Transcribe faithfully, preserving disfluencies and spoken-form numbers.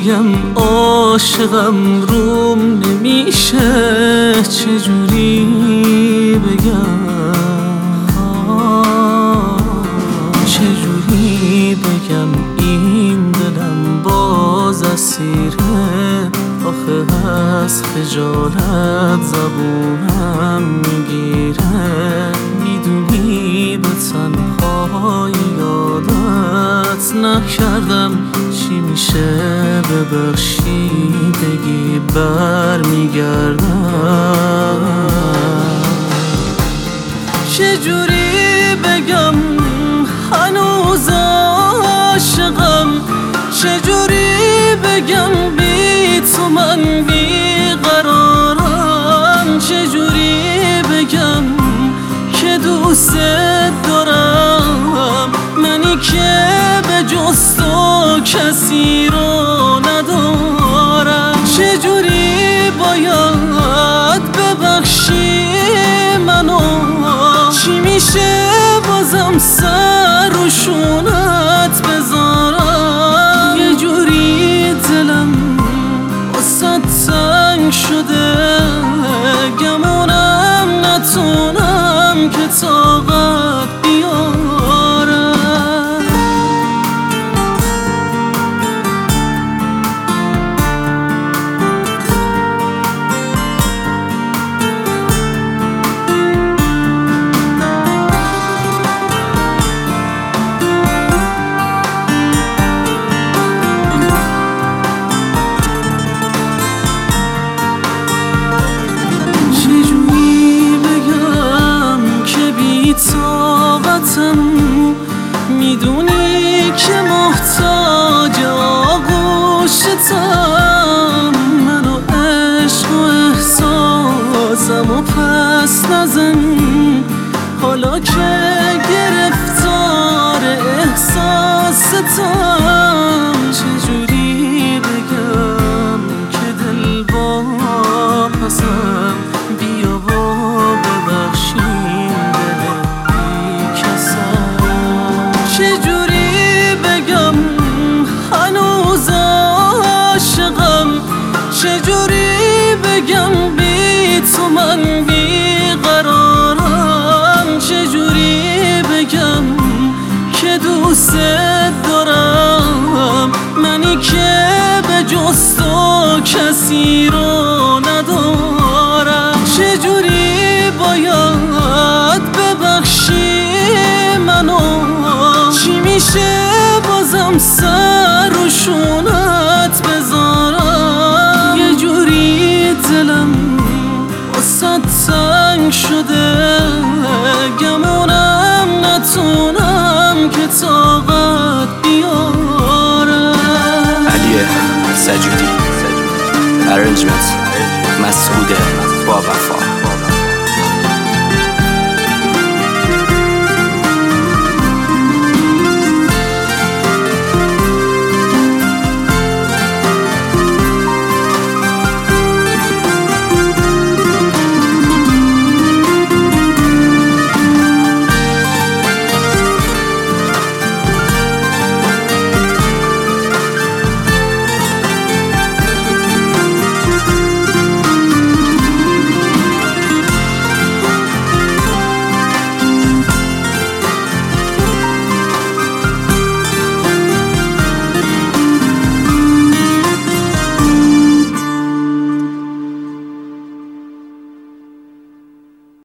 بگم عاشقم روم نمیشه، چجوری بگم، چجوری بگم این دلم باز اسیره، آخه از خجالت زبونم میگیره. میدونی به تنهایی یادت نکردم، چی میشه ببخشی بگی بر میگردم. چجوری بگم هنوز عاشقم، چجوری بگم بی تو من بیقرارم، چجوری بگم که دوست دارم، منی که به جز تو کسی رو ندارم. چجوری باید ببخشی منو، چی میشه بازم سر رو شونت بذارم. یه جوری دلم واسه تنگ شده، گمونم نتونم که طاقت بیارم. طاقتم میدونی که محتاج آغوشتم، منو عشق و احساسم و پس نزن، حالا که گرفتار احساستم. چجوری بگم که دل با پسم، بیا و ببخشیم چجوری بگم هنوز عاشقم، چجوری بگم بی تو من بیقرارم، چجوری بگم که دوست دارم، منی که به جز تو کسی رو ندارم. چجوری باید ببخشی منو، چی میشه بازم سر رو شونت بذارم. یه جوری دلم واسه تنگ شده، گمونم نتونم که طاقت بیارم. علی سجودی، ارنجمنت مسعود با وفا.